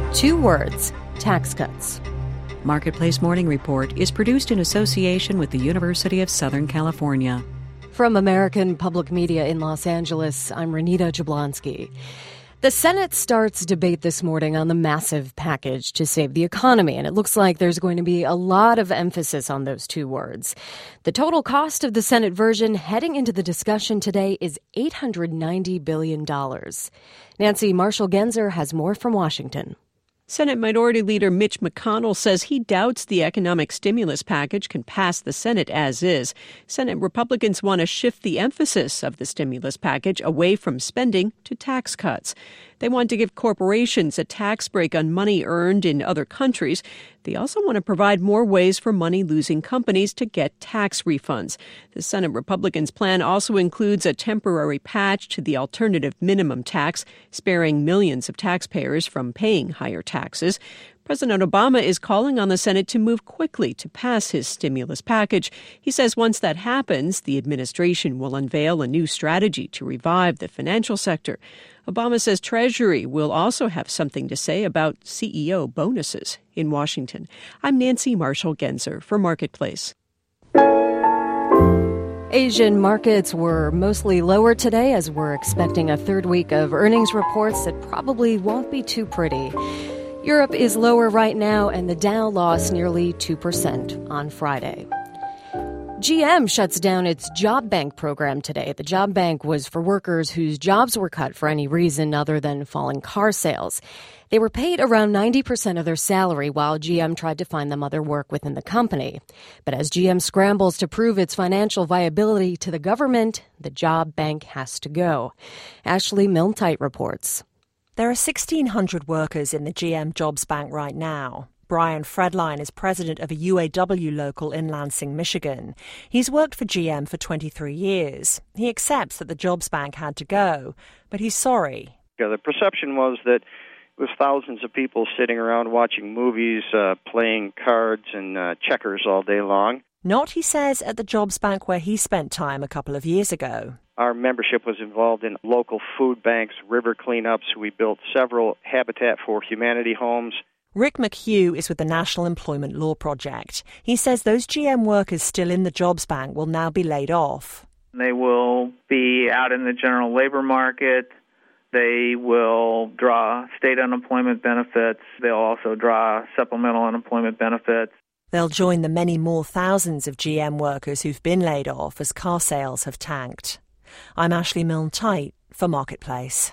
2 words: tax cuts. Marketplace Morning Report is produced in association with the University of Southern California. From American Public Media in Los Angeles, I'm Renita Jablonski. The Senate starts debate this morning on the massive package to save the economy, and it looks like there's going to be a lot of emphasis on those 2 words. The total cost of the Senate version heading into the discussion today is $890 billion. Nancy Marshall-Genzer has more from Washington. Senate Minority Leader Mitch McConnell says he doubts the economic stimulus package can pass the Senate as is. Senate Republicans want to shift the emphasis of the stimulus package away from spending to tax cuts. They want to give corporations a tax break on money earned in other countries. They also want to provide more ways for money-losing companies to get tax refunds. The Senate Republicans' plan also includes a temporary patch to the alternative minimum tax, sparing millions of taxpayers from paying higher taxes. President Obama is calling on the Senate to move quickly to pass his stimulus package. He says once that happens, the administration will unveil a new strategy to revive the financial sector. Obama says Treasury will also have something to say about CEO bonuses. In Washington, I'm Nancy Marshall-Genzer for Marketplace. Asian markets were mostly lower today as we're expecting a third week of earnings reports that probably won't be too pretty. Europe is lower right now, and the Dow lost nearly 2% on Friday. GM shuts down its Job Bank program today. The Job Bank was for workers whose jobs were cut for any reason other than falling car sales. They were paid around 90% of their salary while GM tried to find them other work within the company. But as GM scrambles to prove its financial viability to the government, the Job Bank has to go. Ashley Milne-Tyte reports. There are 1,600 workers in the GM Jobs Bank right now. Brian Fredline is president of a UAW local in Lansing, Michigan. He's worked for GM for 23 years. He accepts that the Jobs Bank had to go, but he's sorry. The perception was that it was thousands of people sitting around watching movies, playing cards and checkers all day long. Not, he says, at the Jobs Bank where he spent time a couple of years ago. Our membership was involved in local food banks, river cleanups. We built several Habitat for Humanity homes. Rick McHugh is with the National Employment Law Project. He says those GM workers still in the Jobs Bank will now be laid off. They will be out in the general labor market. They will draw state unemployment benefits. They'll also draw supplemental unemployment benefits. They'll join the many more thousands of GM workers who've been laid off as car sales have tanked. I'm Ashley Milne-Tyte for Marketplace.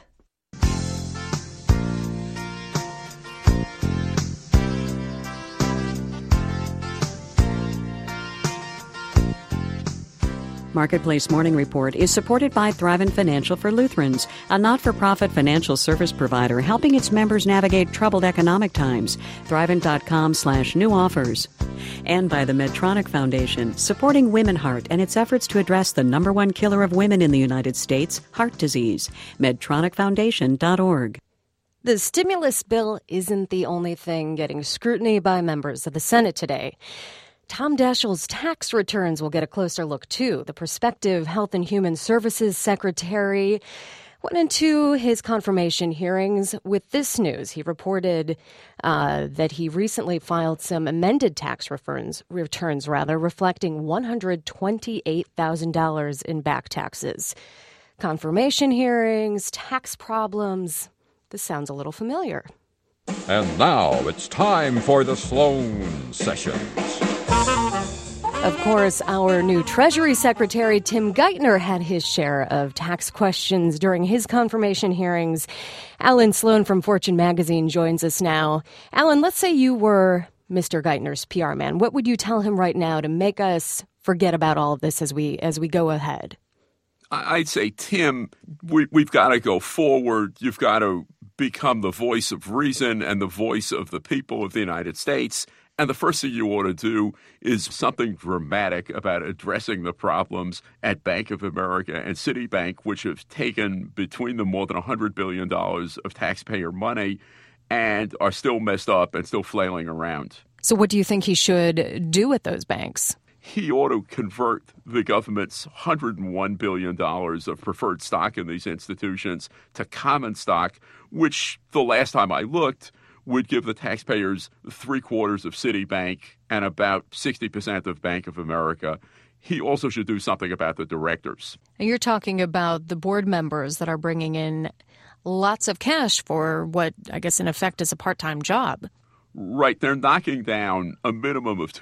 Marketplace Morning Report is supported by Thrivent Financial for Lutherans, a not-for-profit financial service provider helping its members navigate troubled economic times. Thrivent.com/new offers. And by the Medtronic Foundation, supporting Women Heart and its efforts to address the #1 killer of women in the United States, heart disease. MedtronicFoundation.org. The stimulus bill isn't the only thing getting scrutiny by members of the Senate today. Tom Daschle's tax returns will get a closer look, too. The prospective Health and Human Services Secretary went into his confirmation hearings with this news. He reported that he recently filed some amended tax returns, reflecting $128,000 in back taxes. Confirmation hearings, tax problems. This sounds a little familiar. And now it's time for the Sloan Sessions. Of course, our new Treasury Secretary, Tim Geithner, had his share of tax questions during his confirmation hearings. Alan Sloan from Fortune Magazine joins us now. Alan, let's say you were Mr. Geithner's PR man. What would you tell him right now to make us forget about all of this as we go ahead? I'd say, Tim, we've got to go forward. You've got to become the voice of reason and the voice of the people of the United States. And the first thing you ought to do is something dramatic about addressing the problems at Bank of America and Citibank, which have taken between them more than $100 billion of taxpayer money and are still messed up and still flailing around. So what do you think he should do with those banks? He ought to convert the government's $101 billion of preferred stock in these institutions to common stock, which the last time I looked would give the taxpayers 3/4 of Citibank and about 60% of Bank of America. He also should do something about the directors. And you're talking about the board members that are bringing in lots of cash for what, I guess, in effect is a part-time job. Right. They're knocking down a minimum of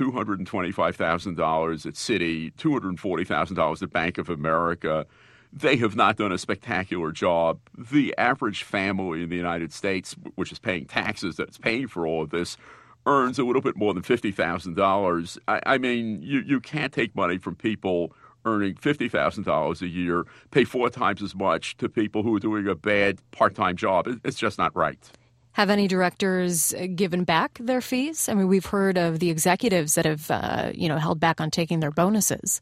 $225,000 at Citi, $240,000 at Bank of America. They have not done a spectacular job. The average family in the United States, which is paying taxes, that's paying for all of this, earns a little bit more than $50,000. I mean, you can't take money from people earning $50,000 a year, pay 4 times as much to people who are doing a bad part-time job. It's just not right. Have any directors given back their fees? I mean, we've heard of the executives that have, held back on taking their bonuses.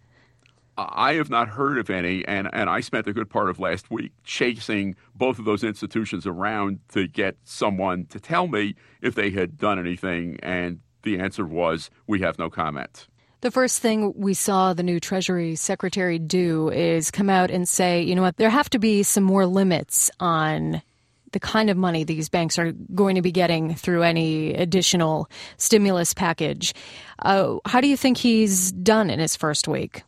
I have not heard of any, and I spent a good part of last week chasing both of those institutions around to get someone to tell me if they had done anything, and the answer was, we have no comment. The first thing we saw the new Treasury Secretary do is come out and say, you know what, there have to be some more limits on the kind of money these banks are going to be getting through any additional stimulus package. How do you think he's done in his first week?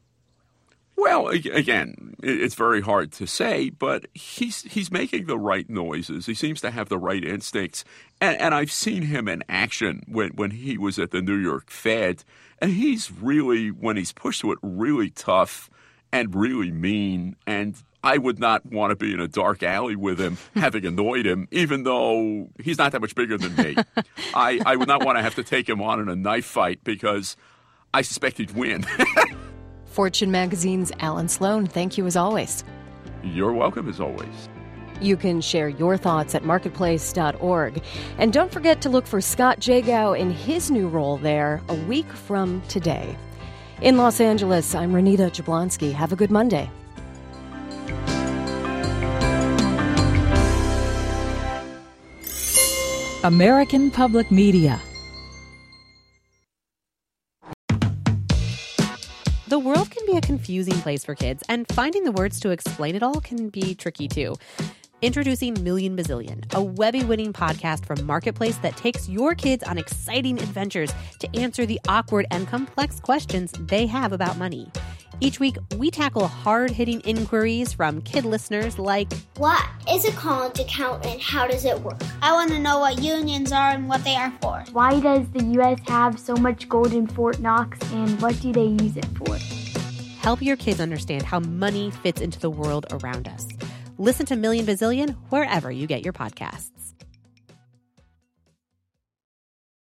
Well, again, it's very hard to say, but he's making the right noises. He seems to have the right instincts. And I've seen him in action when he was at the New York Fed. And he's really, when he's pushed to it, really tough and really mean. And I would not want to be in a dark alley with him, having annoyed him, even though he's not that much bigger than me. I would not want to have to take him on in a knife fight because I suspect he'd win. Fortune Magazine's Alan Sloan, thank you as always. You're welcome as always. You can share your thoughts at marketplace.org. And don't forget to look for Scott Jagow in his new role there a week from today. In Los Angeles, I'm Renita Jablonski. Have a good Monday. American Public Media. The world can be a confusing place for kids, and finding the words to explain it all can be tricky too. Introducing Million Bazillion, a Webby-winning podcast from Marketplace that takes your kids on exciting adventures to answer the awkward and complex questions they have about money. Each week, we tackle hard-hitting inquiries from kid listeners like, what is a college account and how does it work? I want to know what unions are and what they are for. Why does the U.S. have so much gold in Fort Knox and what do they use it for? Help your kids understand how money fits into the world around us. Listen to Million Bazillion wherever you get your podcasts.